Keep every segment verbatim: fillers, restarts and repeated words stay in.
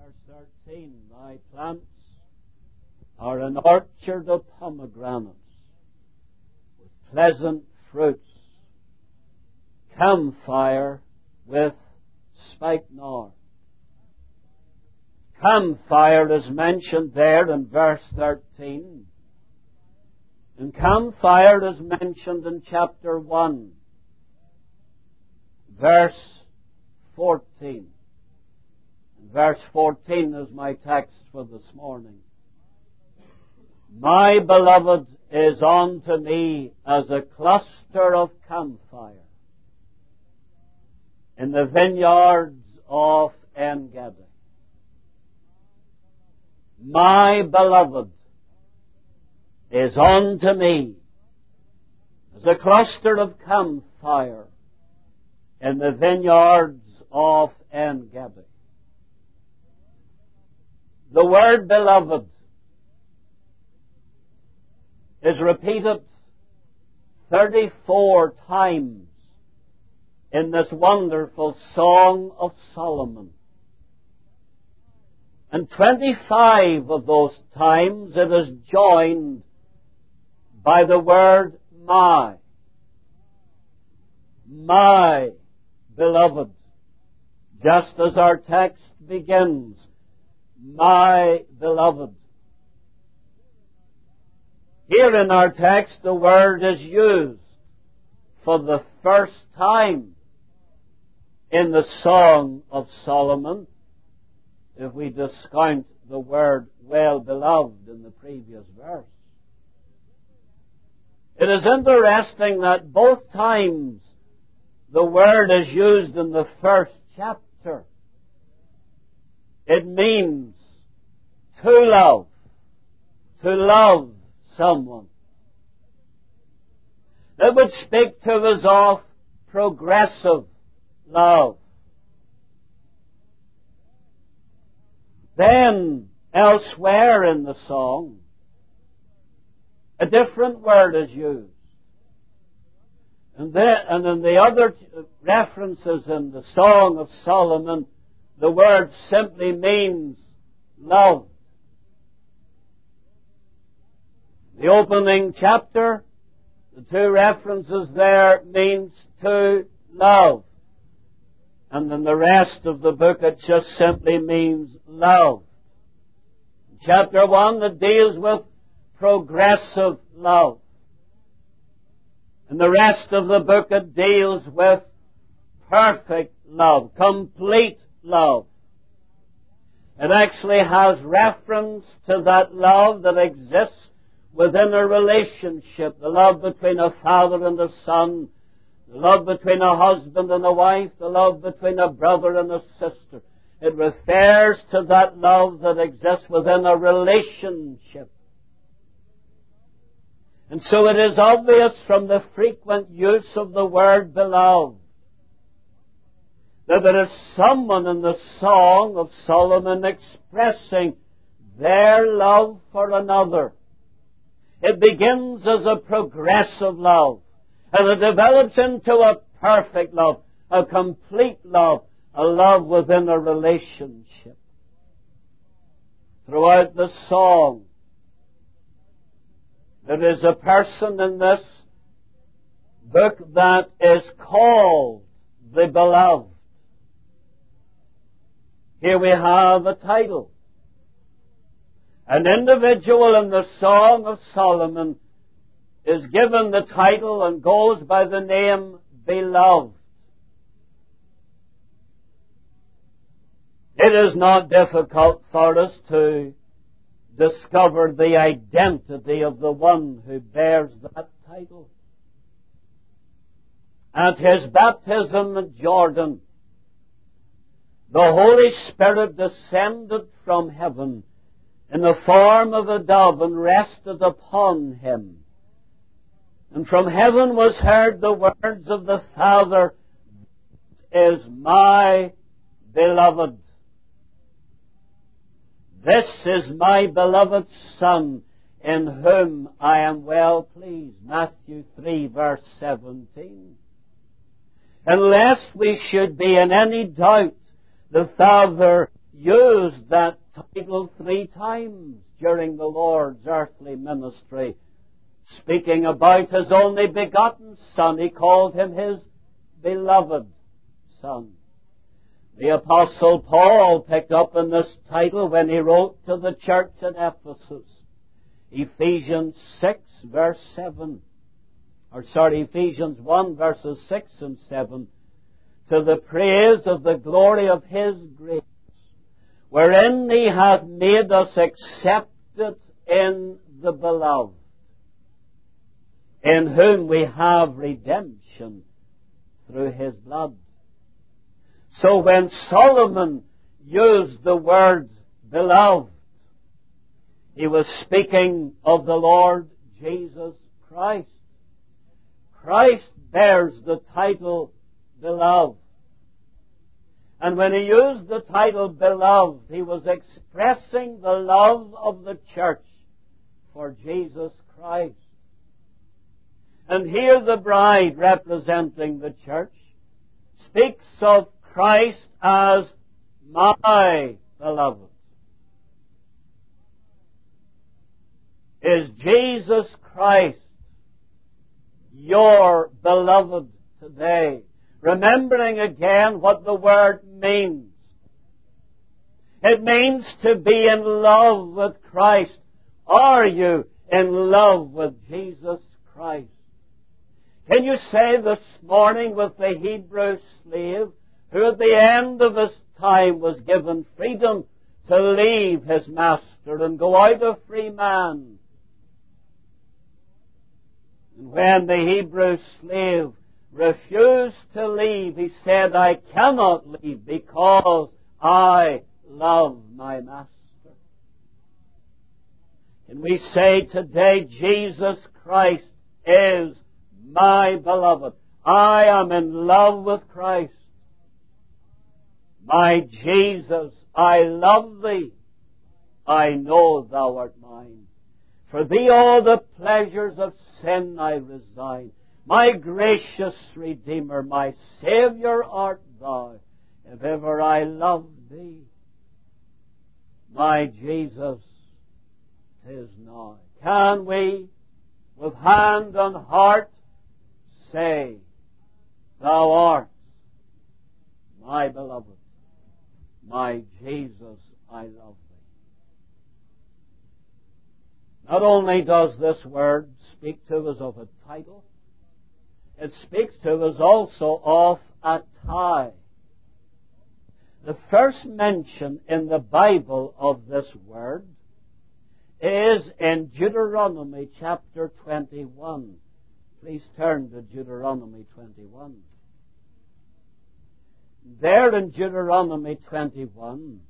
verse thirteen, thy plants are an orchard of pomegranates with pleasant fruits, camphire with spikenard. Camphire is mentioned there in verse thirteen. And camphire is mentioned in chapter one, verse fourteen. And verse fourteen is my text for this morning. My beloved is unto me as a cluster of camphire in the vineyards of En-gedi. My beloved is unto me as a cluster of camphire in the vineyards of En-gedi. The word beloved is repeated thirty-four times in this wonderful Song of Solomon. And twenty-five of those times it is joined by the word my. My beloved. Just as our text begins, my beloved. Here in our text the word is used for the first time in the Song of Solomon, if we discount the word well beloved in the previous verse. It is interesting that both times the word is used in the first chapter, it means to love, to love someone. It would speak to us of progressive love. Then, elsewhere in the song, a different word is used. And, then, and in the other references in the Song of Solomon, the word simply means love. The opening chapter, the two references there means to love. And in the rest of the book it just simply means love. Chapter one that deals with progressive love. And the rest of the book it deals with perfect love, complete love. It actually has reference to that love that exists within a relationship, the love between a father and a son, the love between a husband and a wife, the love between a brother and a sister. It refers to that love that exists within a relationship. And so it is obvious from the frequent use of the word beloved that there is someone in the Song of Solomon expressing their love for another. It begins as a progressive love, and it develops into a perfect love, a complete love, a love within a relationship. Throughout the song, there is a person in this book that is called the Beloved. Here we have a title. An individual in the Song of Solomon is given the title and goes by the name Beloved. It is not difficult for us to discover the identity of the one who bears that title. At his baptism in Jordan, the Holy Spirit descended from heaven in the form of a dove and rested upon him. And from heaven was heard the words of the Father, "Is my beloved. This is my beloved Son, in whom I am well pleased." Matthew three, verse seventeen. And lest we should be in any doubt, the Father used that title three times during the Lord's earthly ministry. Speaking about His only begotten Son, He called Him His beloved Son. The Apostle Paul picked up on this title when he wrote to the church at Ephesus. Ephesians six, verse seven. Or sorry, Ephesians one, verses six and seven. To the praise of the glory of His grace, wherein He hath made us accepted in the Beloved, in whom we have redemption through His blood. So when Solomon used the word beloved, he was speaking of the Lord Jesus Christ. Christ bears the title beloved. And when he used the title beloved, he was expressing the love of the church for Jesus Christ. And here the bride, representing the church, speaks of Christ as my beloved. Is Jesus Christ your beloved today? Remembering again what the word means. It means to be in love with Christ. Are you in love with Jesus Christ? Can you say this morning with the Hebrew slave, who at the end of his time was given freedom to leave his master and go out a free man? And when the Hebrew slave refused to leave, he said, I cannot leave because I love my master. Can we say today, Jesus Christ is my beloved? I am in love with Christ. My Jesus, I love Thee. I know Thou art mine. For Thee all the pleasures of sin I resign. My gracious Redeemer, my Saviour art Thou. If ever I loved Thee, my Jesus, 'tis now. Can we, with hand and heart, say, Thou art my beloved, my Jesus, I love Thee. Not only does this word speak to us of a title, it speaks to us also of a tie. The first mention in the Bible of this word is in Deuteronomy chapter twenty-one. Please turn to Deuteronomy twenty-one. There in Deuteronomy twenty-one,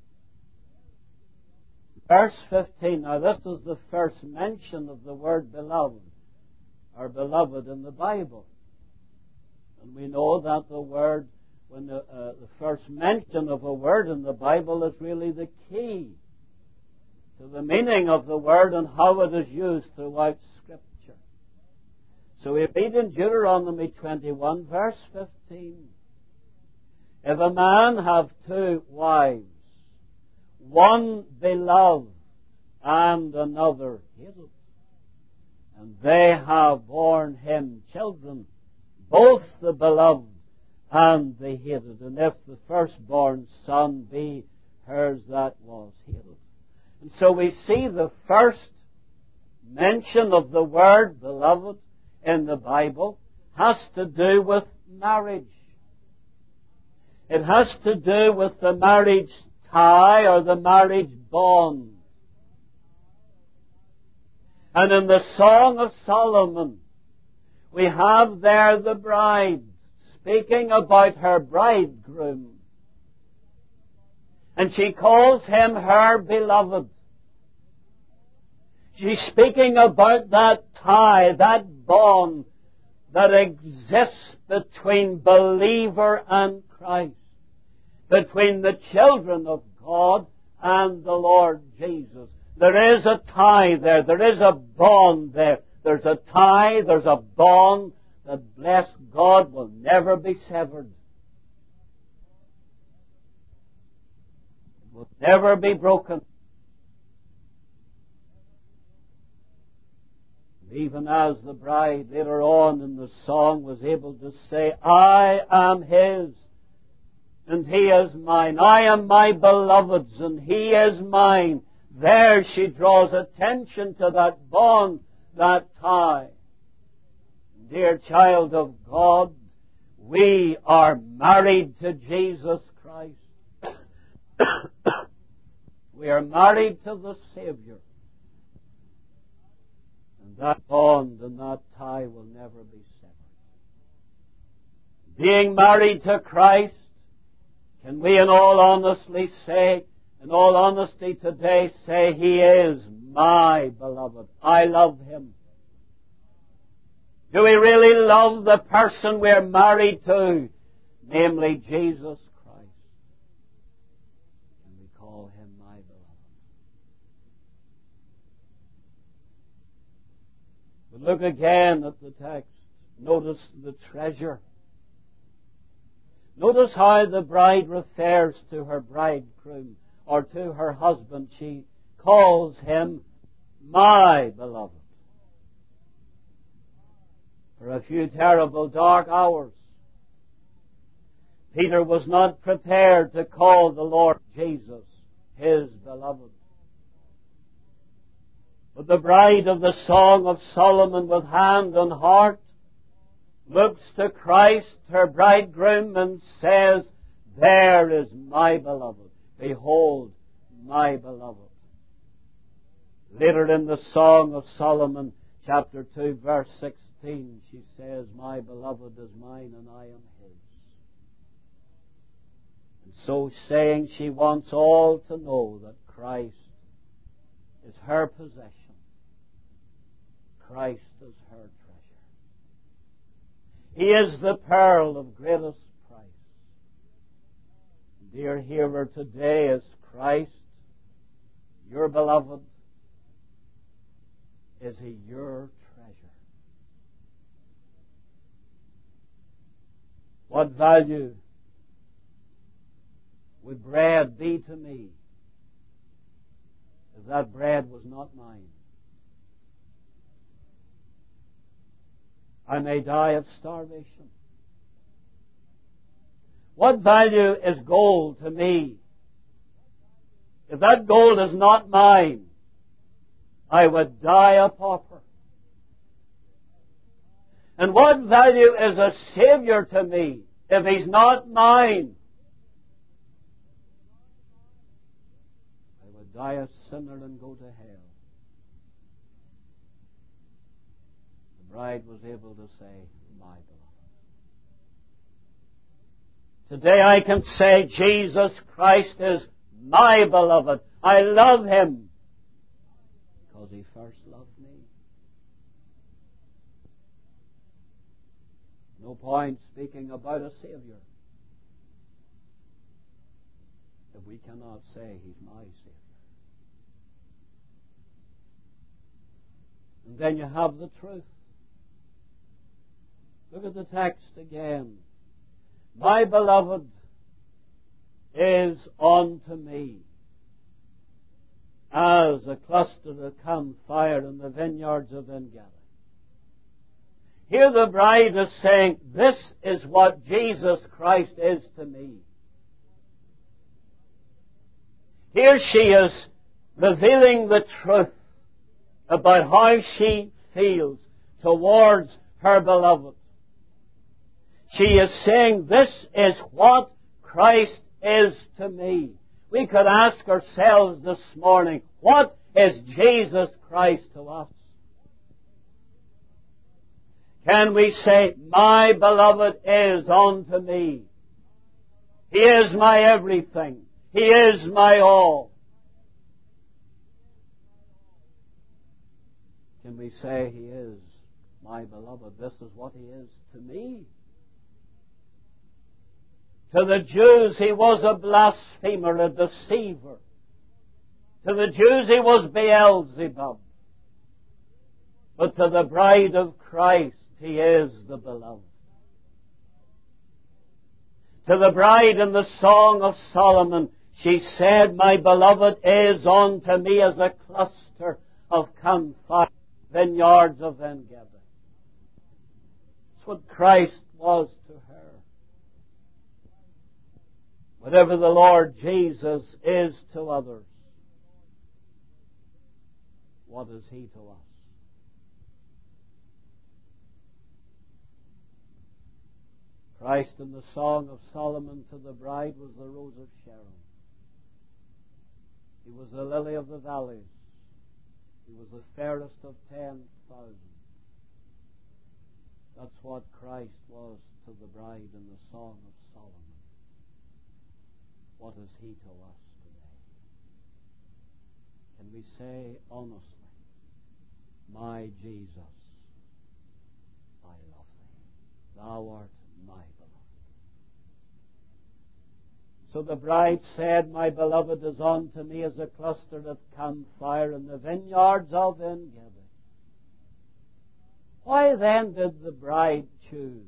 verse fifteen. Now this is the first mention of the word beloved, or beloved in the Bible. And we know that the word, when the, uh, the first mention of a word in the Bible is really the key to the meaning of the word and how it is used throughout Scripture. So we read in Deuteronomy twenty-one, verse fifteen. If a man have two wives, one beloved and another hated, and they have borne him children, both the beloved and the hated, and if the firstborn son be hers that was hated. And so we see the first mention of the word beloved in the Bible has to do with marriage. It has to do with the marriage tie or the marriage bond. And in the Song of Solomon, we have there the bride speaking about her bridegroom. And she calls him her beloved. She's speaking about that tie, that bond that exists between believer and Christ, between the children of God and the Lord Jesus. There is a tie there. There is a bond there. There's a tie, there's a bond that, bless God, will never be severed. It will never be broken. Even as the bride later on in the song was able to say, I am His, and He is mine. I am my beloved's, and He is mine. There she draws attention to that bond, that tie. Dear child of God, we are married to Jesus Christ. We are married to the Savior. And that bond and that tie will never be severed. Being married to Christ, can we in all honesty say, in all honesty today, say, He is my beloved. I love Him. Do we really love the person we're married to, namely Jesus Christ? Can we call Him my beloved? But look again at the text. Notice the treasure. Notice how the bride refers to her bridegroom or to her husband. She calls him my beloved. For a few terrible dark hours, Peter was not prepared to call the Lord Jesus his beloved. But the bride of the Song of Solomon, with hand and heart, looks to Christ, her bridegroom, and says, there is my beloved. Behold, my beloved. Later in the Song of Solomon, chapter two, verse sixteen, she says, my beloved is mine and I am his. And so saying, she wants all to know that Christ is her possession. Christ is her treasure. He is the pearl of greatest price. Dear hearer, today is Christ your beloved? Is He your treasure? What value would bread be to me if that bread was not mine? I may die of starvation. What value is gold to me if that gold is not mine? I would die a pauper. And what value is a Savior to me if He's not mine? I would die a sinner and go to hell. The bride was able to say, my beloved. Today I can say, Jesus Christ is my beloved. I love Him because He first loved me. No point speaking about a Savior if we cannot say He's my Savior. And then you have the truth. Look at the text again. My beloved is unto me as a cluster of camphire in the vineyards of Engedi. Here the bride is saying, this is what Jesus Christ is to me. Here she is revealing the truth about how she feels towards her beloved. She is saying, this is what Christ is to me. We could ask ourselves this morning, what is Jesus Christ to us? Can we say, my beloved is unto me? He is my everything. He is my all. Can we say, He is my beloved? This is what He is to me. To the Jews, He was a blasphemer, a deceiver. To the Jews, He was Beelzebub. But to the bride of Christ, He is the beloved. To the bride in the Song of Solomon, She said, my beloved is unto me as a cluster of camphire, vineyards of En-gedi. That's what Christ was to her. Whatever the Lord Jesus is to others, what is He to us? Christ in the Song of Solomon to the bride was the rose of Sharon. He was the lily of the valleys. He was the fairest of ten thousand. That's what Christ was to the bride in the Song of Solomon. What is He to us today? Can we say honestly, my Jesus, I love Thee. Thou art my beloved. So the bride said, my beloved is unto me as a cluster of camphire in the vineyards of En-gedi. Why then did the bride choose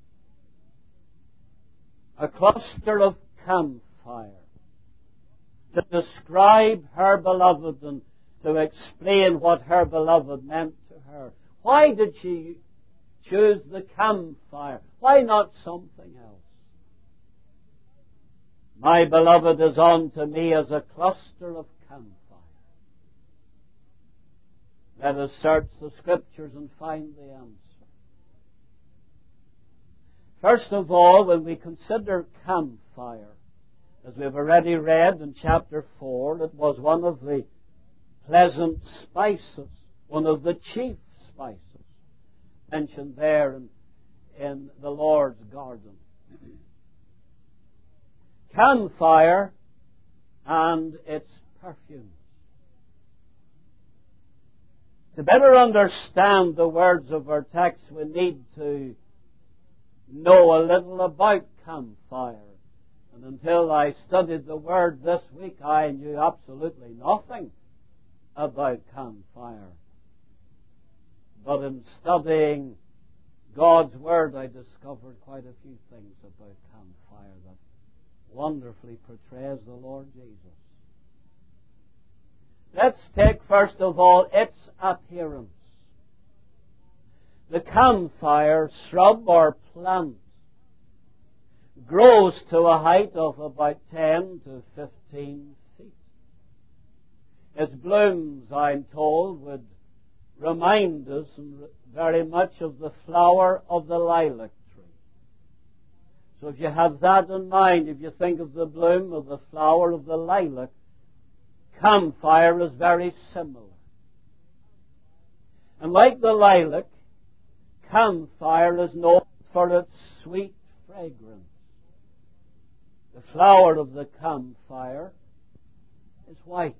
a cluster of camphire to describe her beloved and to explain what her beloved meant to her? Why did she choose the camphire? Why not something else? My beloved is unto me as a cluster of camphire. Let us search the Scriptures and find the answer. First of all, when we consider camphire, as we have already read in chapter four, it was one of the pleasant spices, one of the chief spices mentioned there in, in the Lord's garden. Camphire and its perfumes. To better understand the words of our text, we need to know a little about camphire. And until I studied the word this week, I knew absolutely nothing about camphire. But in studying God's Word, I discovered quite a few things about camphire that wonderfully portrays the Lord Jesus. Let's take, first of all, its appearance. The camphire shrub or plant grows to a height of about ten to fifteen feet. Its blooms, I'm told, would remind us very much of the flower of the lilac tree. So if you have that in mind, if you think of the bloom of the flower of the lilac, camphire is very similar. And like the lilac, camphire is known for its sweet fragrance. The flower of the camphire is white.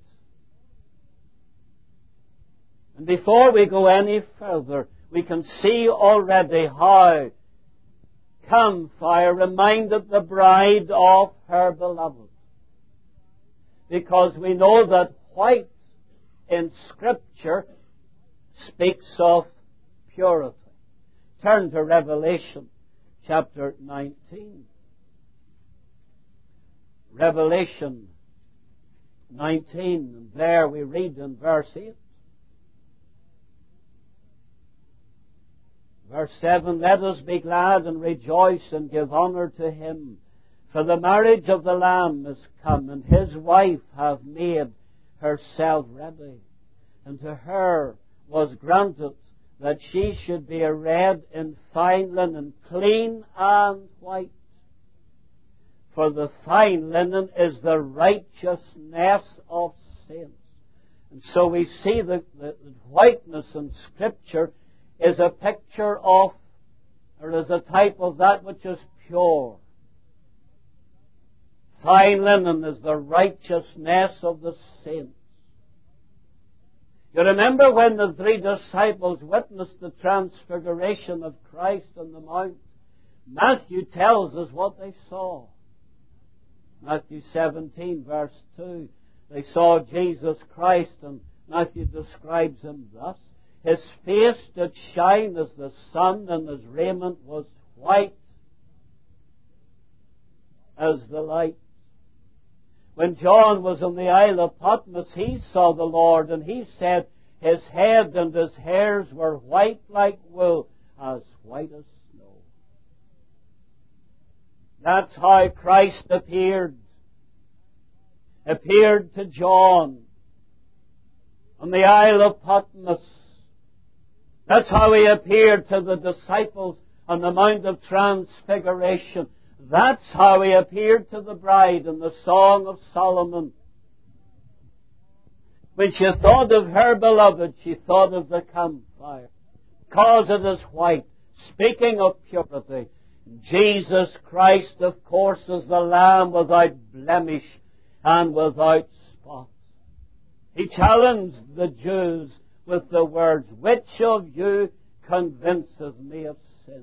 And before we go any further, we can see already how camphire reminded the bride of her beloved. Because we know that white in Scripture speaks of purity. Turn to Revelation chapter nineteen. Revelation nineteen, and there we read in verse eight. Verse seven, let us be glad and rejoice and give honor to Him, for the marriage of the Lamb is come, and His wife hath made herself ready. And to her was granted that she should be arrayed in fine linen, clean and white. For the fine linen is the righteousness of saints. And so we see that the whiteness in Scripture is a picture of, or is a type of that which is pure. Fine linen is the righteousness of the saints. You remember when the three disciples witnessed the transfiguration of Christ on the mount? Matthew tells us what they saw. Matthew seventeen, verse two. They saw Jesus Christ, and Matthew describes Him thus. His face did shine as the sun, and His raiment was white as the light. When John was on the Isle of Patmos, he saw the Lord, and he said his head and his hairs were white like wool, as white as snow. That's how Christ appeared. Appeared to John on the Isle of Patmos. That's how he appeared to the disciples on the Mount of Transfiguration. That's how he appeared to the bride in the Song of Solomon. When she thought of her beloved, she thought of the campfire, because it is white, speaking of purity. Jesus Christ, of course, is the Lamb without blemish and without spot. He challenged the Jews with the words, "Which of you convinces me of sin?"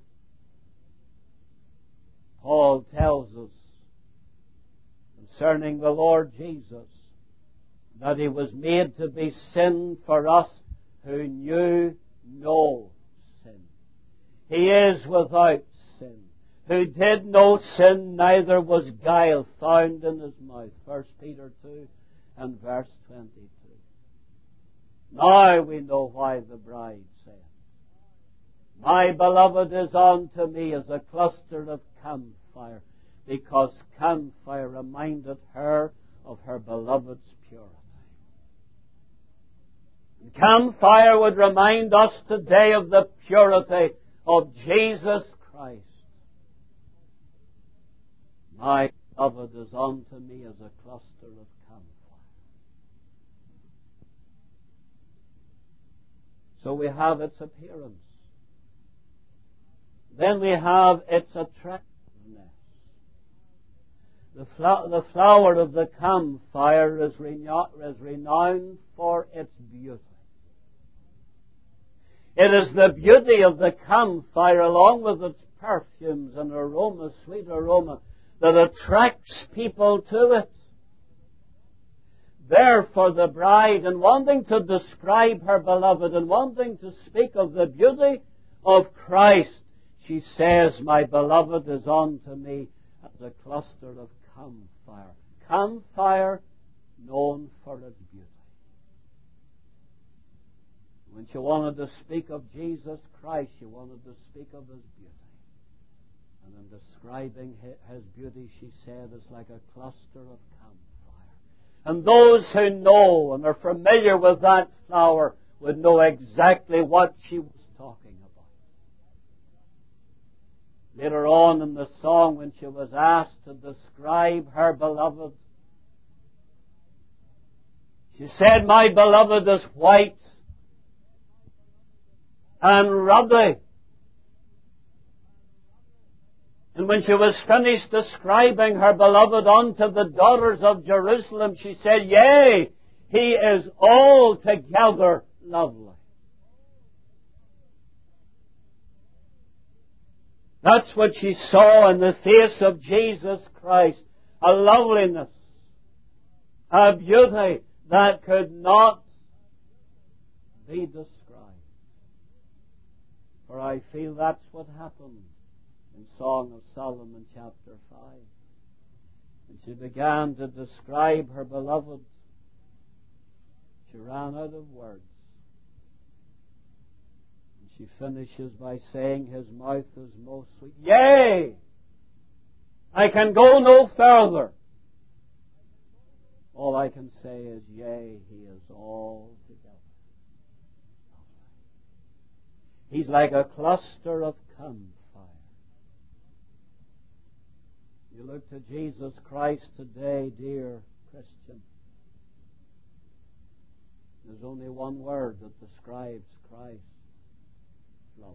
Paul tells us concerning the Lord Jesus that He was made to be sin for us who knew no sin. He is without sin. Who did no sin, neither was guile found in His mouth. First Peter two and verse twenty-two. Now we know why the bride said, "My beloved is unto me as a cluster of camphire," because camphire reminded her of her beloved's purity. And camphire would remind us today of the purity of Jesus Christ. My beloved is unto me as a cluster of camphire. So we have its appearance. Then we have its attractiveness. The, fl- the flower of the camphire is, reno- is renowned for its beauty. It is the beauty of the camphire, along with its perfumes and aroma, sweet aroma, that attracts people to it. Therefore, the bride, in wanting to describe her beloved and wanting to speak of the beauty of Christ, she says, "My beloved is unto me as a cluster of camphire." Camphire known for its beauty. When she wanted to speak of Jesus Christ, she wanted to speak of His beauty. And in describing His beauty, she said, it's like a cluster of camphire. And those who know and are familiar with that flower would know exactly what she was talking about. Later on in the song, when she was asked to describe her beloved, she said, "My beloved is white and ruddy." And when she was finished describing her beloved unto the daughters of Jerusalem, she said, "Yea, he is altogether lovely." That's what she saw in the face of Jesus Christ. A loveliness, a beauty that could not be described. For I feel that's what happened in Song of Solomon chapter five. When she began to describe her beloved, she ran out of words. And she finishes by saying, "His mouth is most sweet." Yea! I can go no further. All I can say is, yea, He is altogether. He's like a cluster of camphire. You look to Jesus Christ today, dear Christian. There's only one word that describes Christ. Lovely.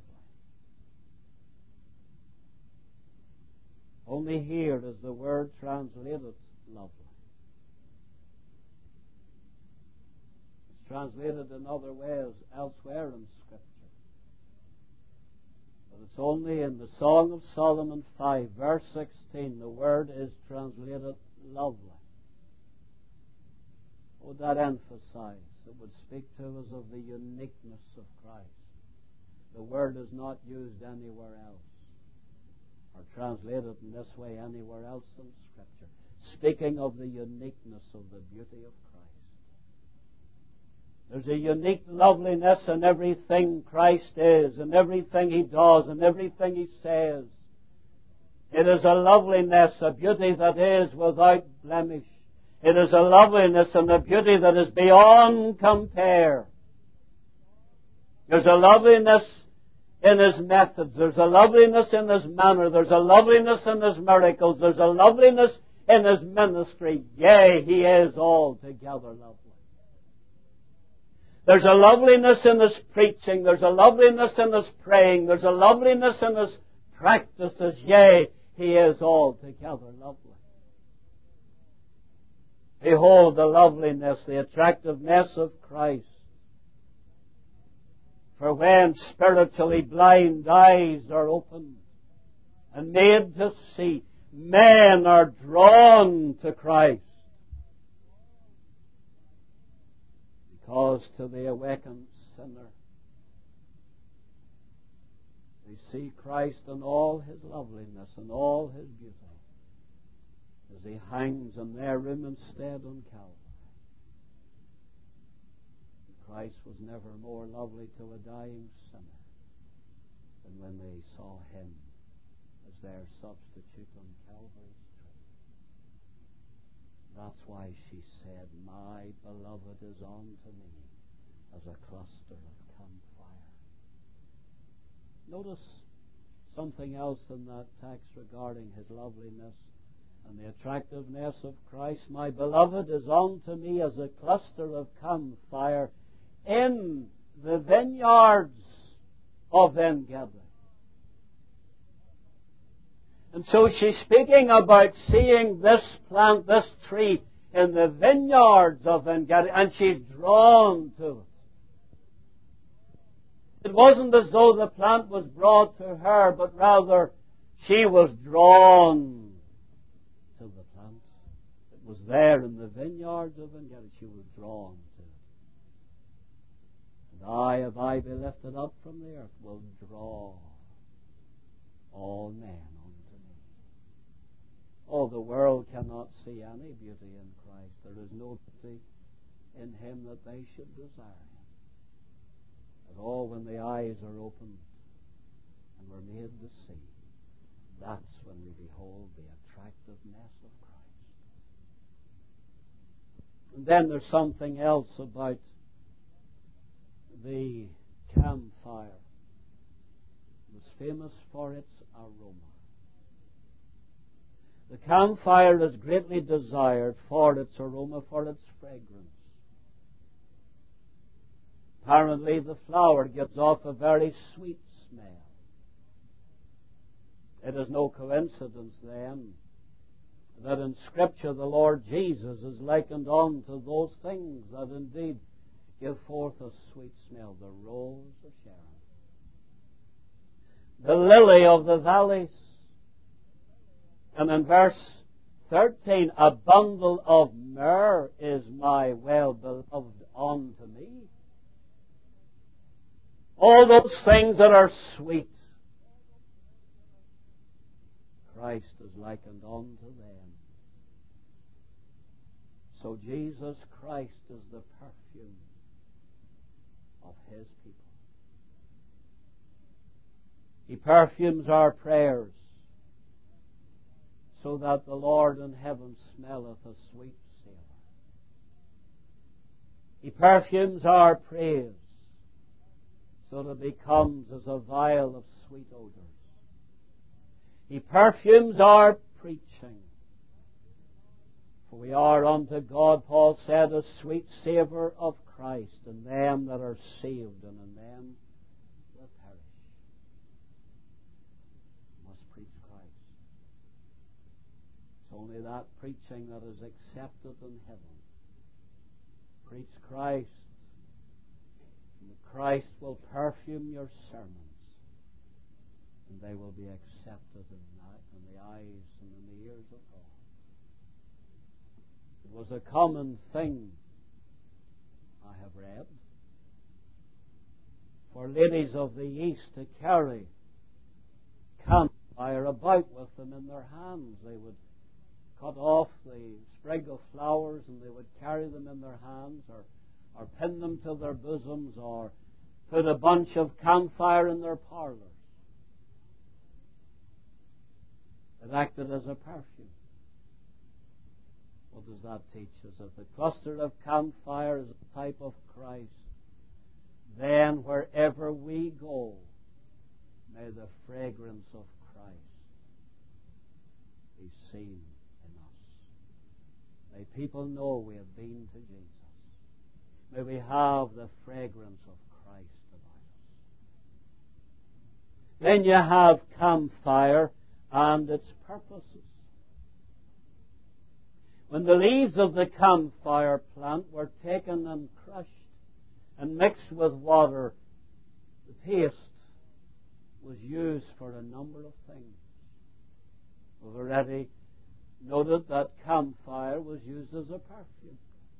Only here is the word translated lovely. It's translated in other ways elsewhere in Scripture. But it's only in the Song of Solomon five, verse sixteen, the word is translated lovely. Would that emphasize? It would speak to us of the uniqueness of Christ. The word is not used anywhere else, or translated in this way anywhere else in Scripture. speaking of the uniqueness of the beauty of Christ. There's a unique loveliness in everything Christ is, and everything He does, and everything He says. It is a loveliness, a beauty that is without blemish. It is a loveliness and a beauty that is beyond compare. There's a loveliness in His methods. There's a loveliness in His manner. There's a loveliness in His miracles. There's a loveliness in His ministry. Yea, He is altogether lovely. There's a loveliness in His preaching. There's a loveliness in His praying. There's a loveliness in His practices. Yea, He is altogether lovely. Behold the loveliness, the attractiveness of Christ. For when spiritually blind eyes are opened and made to see, men are drawn to Christ. Because to the awakened sinner, they see Christ in all His loveliness and all His beauty as He hangs in their room instead on Calvary. Christ was never more lovely to a dying sinner than when they saw Him as their substitute on Calvary's tree. That's why she said, my beloved is unto me as a cluster of camphire. Notice something else in that text regarding His loveliness and the attractiveness of Christ. My beloved is unto me as a cluster of camphire in the vineyards of En-gedi. And so she's speaking about seeing this plant, this tree, in the vineyards of En-gedi, and she's drawn to it. It wasn't as though the plant was brought to her, but rather she was drawn to the plant. It was there in the vineyards of En-gedi. She was drawn to it. And I, if I be lifted up from the earth, will draw all men unto me. Oh, the world cannot see any beauty in Christ. There is no beauty in Him that they should desire Him. At all, when the eyes are opened and we're made to see, that's when we behold the attractiveness of Christ. And then there's something else about the camphire. It was famous for its aroma. The camphire is greatly desired for its aroma, for its fragrance. Apparently the flower gives off a very sweet smell. It is no coincidence then that in Scripture the Lord Jesus is likened unto those things that indeed give forth a sweet smell, the rose of Sharon, the lily of the valleys, and in verse thirteen, a bundle of myrrh is my well-beloved unto me. All those things that are sweet, Christ is likened unto them. So Jesus Christ is the perfume of His people. He perfumes our prayers so that the Lord in heaven smelleth a sweet savour. He perfumes our praise so that it becomes as a vial of sweet odours. He perfumes our preaching, for we are unto God, Paul said, a sweet savour of Christ in them that are saved and in them that perish. We must preach Christ. It's only that preaching that is accepted in heaven. Preach Christ, and Christ will perfume your sermons, and they will be accepted in the eyes and in the ears of God. It was a common thing, I have read, for ladies of the East to carry camphire about with them in their hands. They would cut off the sprig of flowers and they would carry them in their hands, or, or pin them to their bosoms, or put a bunch of camphire in their parlors. It acted as a perfume. What does that teach us? If the cluster of camphire is a type of Christ, then wherever we go, may the fragrance of Christ be seen in us. May people know we have been to Jesus. May we have the fragrance of Christ about us. Then you have camphire and its purposes. When the leaves of the camphire plant were taken and crushed and mixed with water, the paste was used for a number of things. We've already noted that camphire was used as a perfume.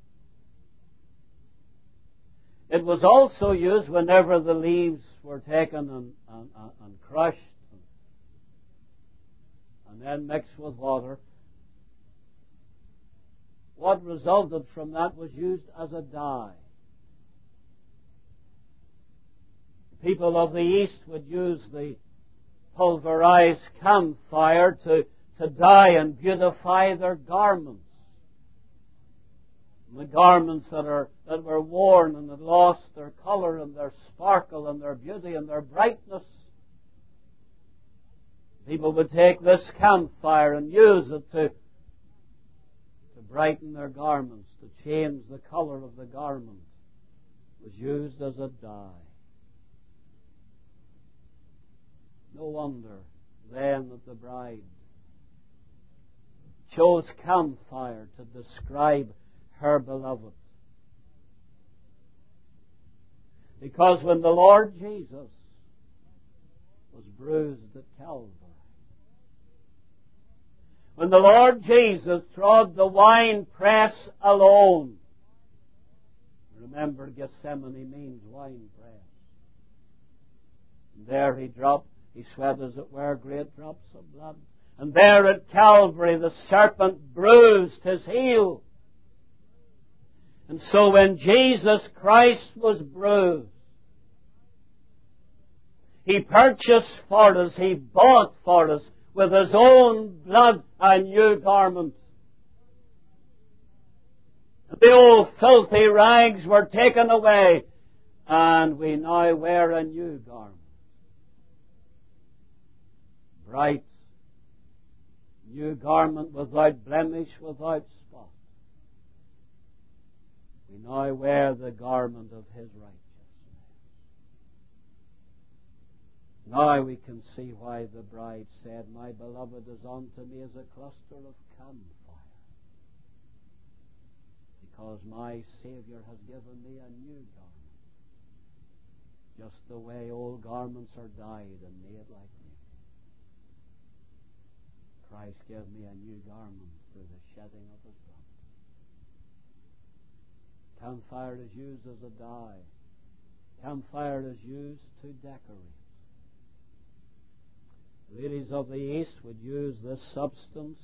It was also used whenever the leaves were taken and, and, and crushed and, and then mixed with water. What resulted from that was used as a dye. People of the East would use the pulverized camphire to, to dye and beautify their garments. And the garments that are that were worn and had lost their colour and their sparkle and their beauty and their brightness. People would take this camphire and use it to, to brighten their garments, to change the colour of the garment. It was used as a dye. No wonder then that the bride chose camphire to describe her beloved. Because when the Lord Jesus was bruised at Calvary, when the Lord Jesus trod the winepress alone, remember Gethsemane means winepress. And there he dropped, he sweat as it were great drops of blood. And there at Calvary the serpent bruised his heel. And so when Jesus Christ was bruised, He purchased for us, He bought for us with His own blood a new garment. The old filthy rags were taken away, and we now wear a new garment. Bright, new garment without blemish, without spot. We now wear the garment of His righteousness. Now we can see why the bride said, "My beloved is unto me as a cluster of camphire, because my Saviour has given me a new garment, just the way old garments are dyed and made like new. Christ gave me a new garment through the shedding of His blood." Camphire is used as a dye. Camphire is used to decorate. Ladies of the East would use this substance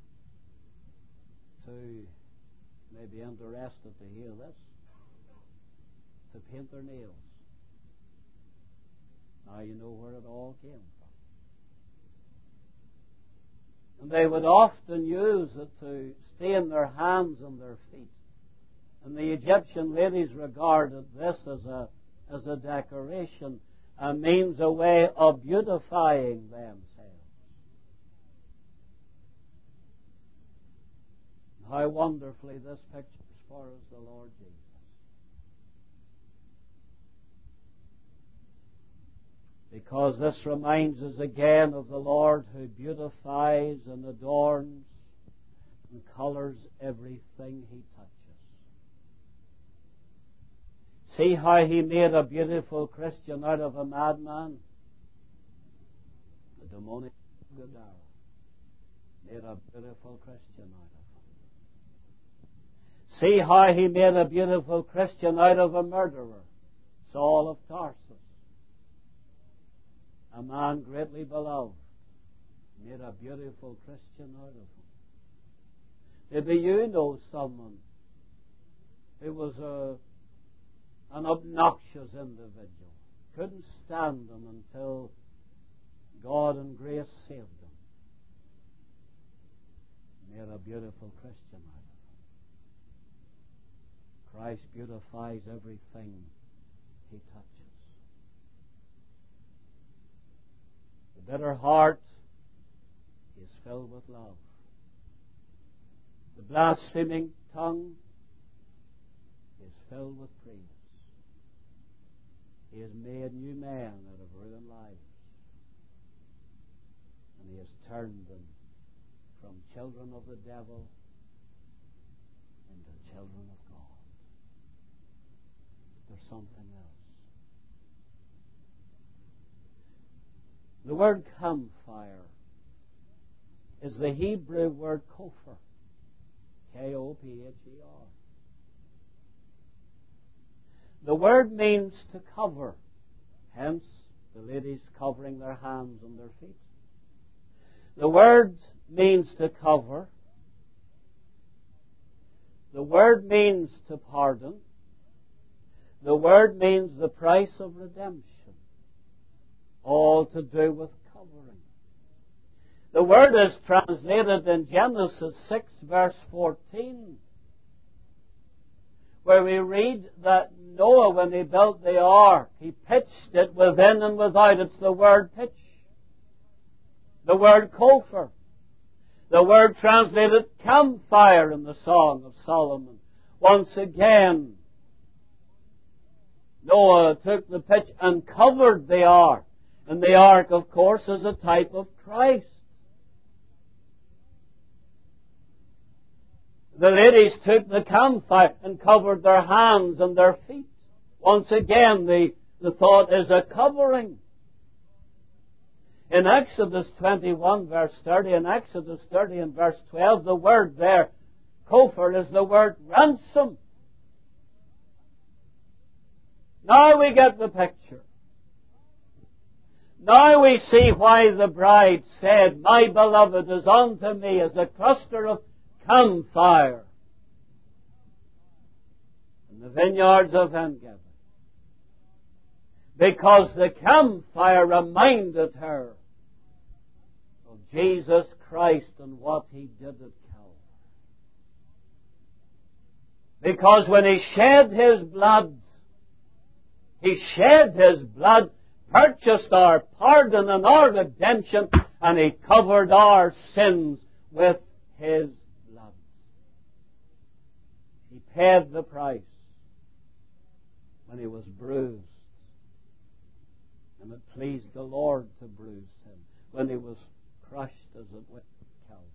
to, may be interested to hear this, to paint their nails. Now you know where it all came from. And they would often use it to stain their hands and their feet. And the Egyptian ladies regarded this as a as a decoration, a means, a way of beautifying themselves. How wonderfully this pictures for us the Lord Jesus. Because this reminds us again of the Lord who beautifies and adorns and colours everything He touches. See how He made a beautiful Christian out of a madman? The demonic Gadara made a beautiful Christian out of him. See how He made a beautiful Christian out of a murderer, Saul of Tarsus. A man greatly beloved, made a beautiful Christian out of him. Maybe you know someone who was a, an obnoxious individual. Couldn't stand them until God and grace saved them. Made a beautiful Christian out of them. Christ beautifies everything He touches. The bitter heart is filled with love. The blaspheming tongue is filled with praise. He has made new men out of ruined lives. And He has turned them from children of the devil into children of God. There's something else. The word campfire is the Hebrew word kopher. K O P H E R. The word means to cover. Hence, the ladies covering their hands and their feet. The word means to cover. The word means to pardon. The word means the price of redemption. All to do with covering. The word is translated in Genesis six, verse fourteen, where we read that Noah, when he built the ark, he pitched it within and without. It's the word pitch. The word kopher. The word translated campfire in the Song of Solomon. Once again, Noah took the pitch and covered the ark. And the ark, of course, is a type of Christ. The ladies took the campfire and covered their hands and their feet. Once again, the, the thought is a covering. In Exodus twenty-one, verse thirty, and Exodus thirty and verse twelve, the word there, kopher, is the word ransom. Now we get the picture. Now we see why the bride said, "My beloved is unto me as a cluster of campfire in the vineyards of En-Gedi." Because the campfire reminded her of Jesus Christ and what He did at Calvary. Because when He shed His blood, He shed His blood, purchased our pardon and our redemption, and He covered our sins with His blood. He paid the price when He was bruised. And it pleased the Lord to bruise Him when He was crushed as it went to Calvary.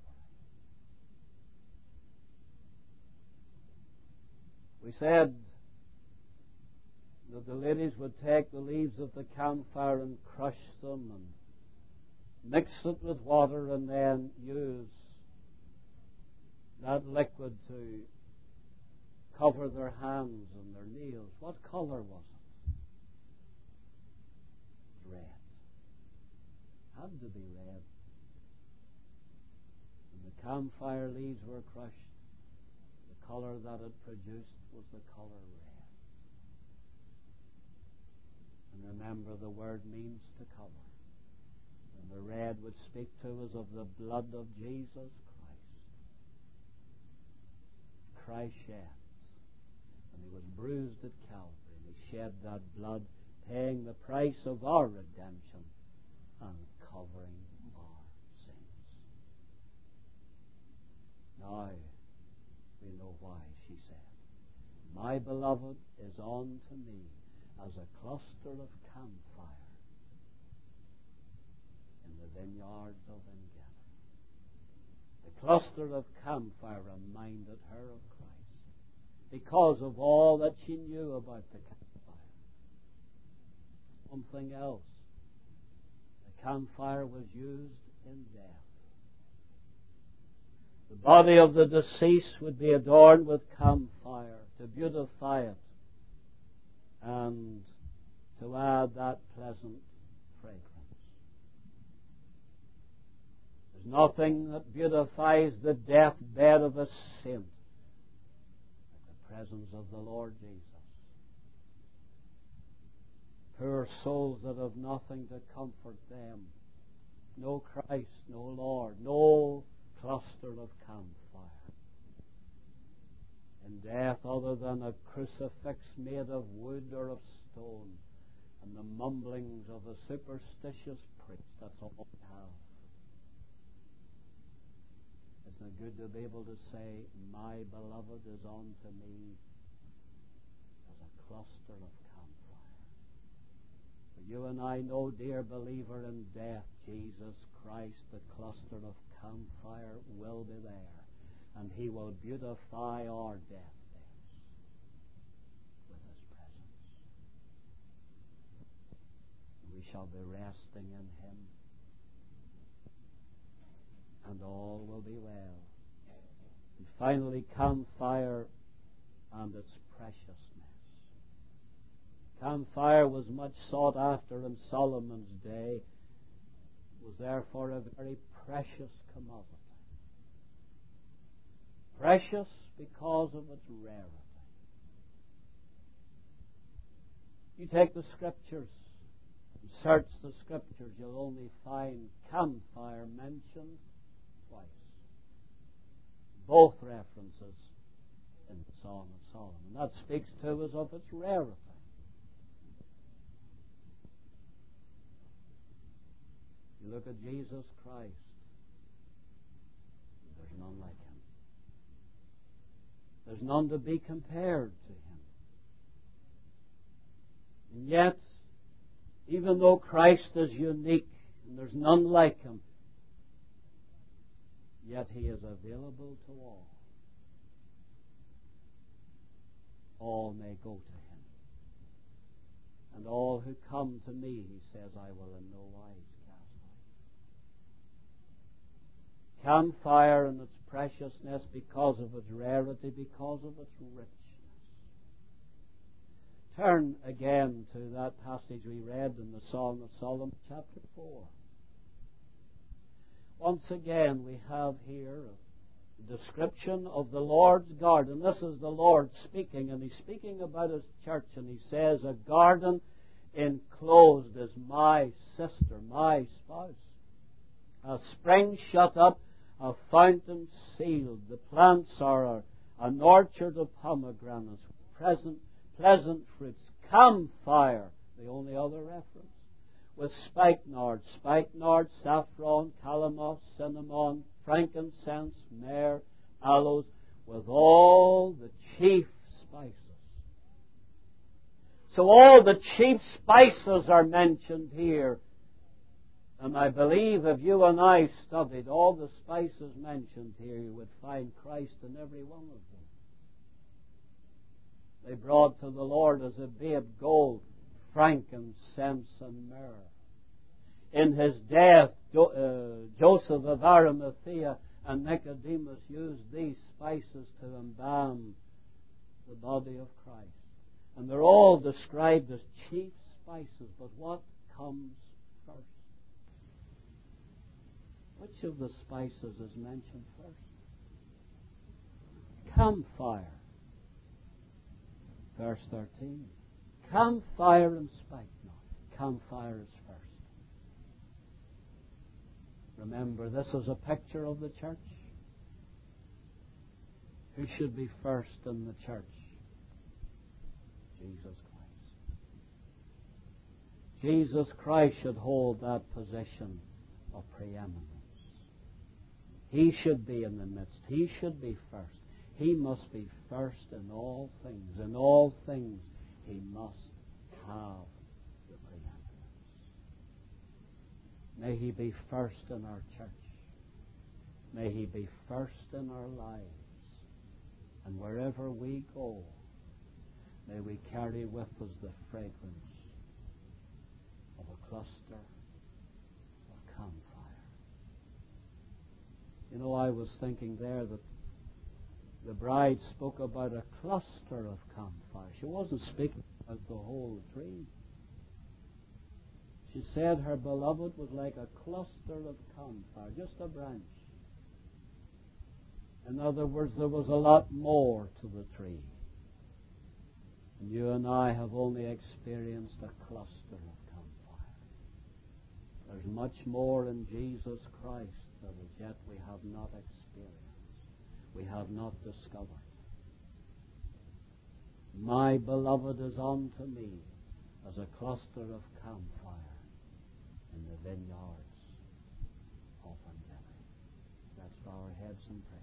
We said that the ladies would take the leaves of the camphire and crush them and mix it with water and then use that liquid to cover their hands and their nails. What color was it? Red. Had to be red. When the camphire leaves were crushed, the color that it produced was the color red. And remember, the word means to cover. And the red would speak to us of the blood of Jesus Christ. Christ shed. And He was bruised at Calvary. And He shed that blood, paying the price of our redemption and covering our sins. Now we know why she said, "My beloved is unto me as a cluster of campfire in the vineyards of En-Gedi." The cluster of campfire reminded her of Christ because of all that she knew about the campfire. Something else. The campfire was used in death. The body of the deceased would be adorned with campfire to beautify it and to add that pleasant fragrance. There's nothing that beautifies the deathbed of a saint like the presence of the Lord Jesus. Poor souls that have nothing to comfort them. No Christ, no Lord, no cluster of campfire. In death other than a crucifix made of wood or of stone, and the mumblings of a superstitious priest, that's all we have. Isn't it good to be able to say, my beloved is unto me as a cluster of campfire. For you and I know, dear believer, in death, Jesus Christ, the cluster of campfire, will be there, and He will beautify our deathbeds with His presence. We shall be resting in Him, and all will be well. And finally, campfire and its preciousness. Camphire was much sought after in Solomon's day. It was therefore a very precious commodity. Precious because of its rarity. You take the Scriptures and search the Scriptures, you'll only find camphire mentioned twice. Both references in the Song of Solomon. That speaks to us of its rarity. You look at Jesus Christ, there's none like Him. There's none to be compared to Him. And yet, even though Christ is unique and there's none like Him, yet He is available to all. All may go to Him. And all who come to me, He says, I will in no wise camphire and its preciousness because of its rarity, because of its richness. Turn again to that passage we read in the Song of Solomon, chapter four. Once again, we have here a description of the Lord's garden. This is the Lord speaking, and He's speaking about His church, and He says, a garden enclosed is my sister, my spouse. A spring shut up, a fountain sealed. The plants are an orchard of pomegranates, present, pleasant fruits. Camphire, the only other reference, with spikenard, spikenard, saffron, calamus, cinnamon, frankincense, myrrh, aloes, with all the chief spices. So all the chief spices are mentioned here. And I believe if you and I studied all the spices mentioned here, you would find Christ in every one of them. They brought to the Lord as a babe gold, frankincense, and myrrh. In His death, jo- uh, Joseph of Arimathea and Nicodemus used these spices to embalm the body of Christ. And they're all described as chief spices, but what comes first? Which of the spices is mentioned first? Camphire. Verse thirteen. Camphire and spikenard. Camphire is first. Remember, this is a picture of the church. Who should be first in the church? Jesus Christ. Jesus Christ should hold that position of preeminence. He should be in the midst. He should be first. He must be first in all things. In all things, He must have the preeminence. May He be first in our church. May He be first in our lives. And wherever we go, may we carry with us the fragrance of a cluster of camphire. You know, I was thinking there that the bride spoke about a cluster of camphire. She wasn't speaking about the whole tree. She said her beloved was like a cluster of camphire, just a branch. In other words, there was a lot more to the tree. And you and I have only experienced a cluster of camphire. There's much more in Jesus Christ that as yet we have not experienced, we have not discovered. My beloved is unto me as a cluster of camphire in the vineyards of Engedi. Let's bow our heads in prayer.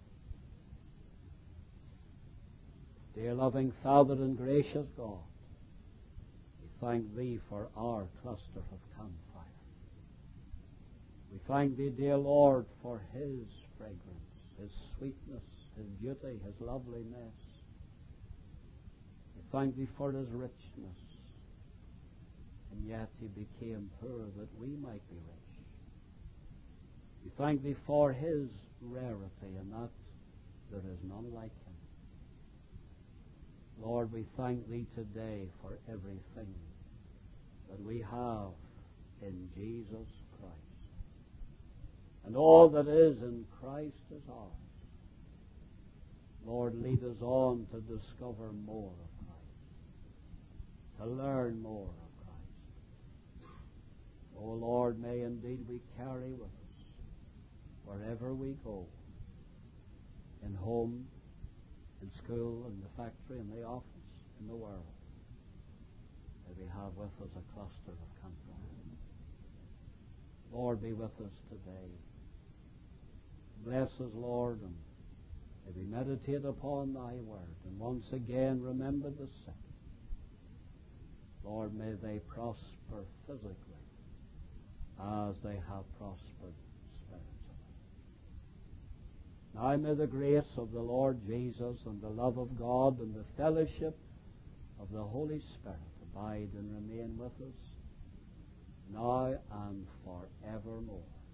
Dear loving Father and gracious God, we thank Thee for our cluster of camphire. We thank Thee, dear Lord, for His fragrance, His sweetness, His beauty, His loveliness. We thank Thee for His richness. And yet He became poor that we might be rich. We thank Thee for His rarity, and that there is none like Him. Lord, we thank Thee today for everything that we have in Jesus Christ. And all that is in Christ is ours. Lord, lead us on to discover more of Christ, to learn more of Christ. Oh Lord, may indeed we carry with us, wherever we go, in home, in school, in the factory, in the office, in the world, may we have with us a cluster of camphire. Lord, be with us today. Bless us, Lord, and may we meditate upon Thy word, and once again remember the sick. Lord, may they prosper physically as they have prospered spiritually. Now may the grace of the Lord Jesus and the love of God and the fellowship of the Holy Spirit abide and remain with us now and forevermore.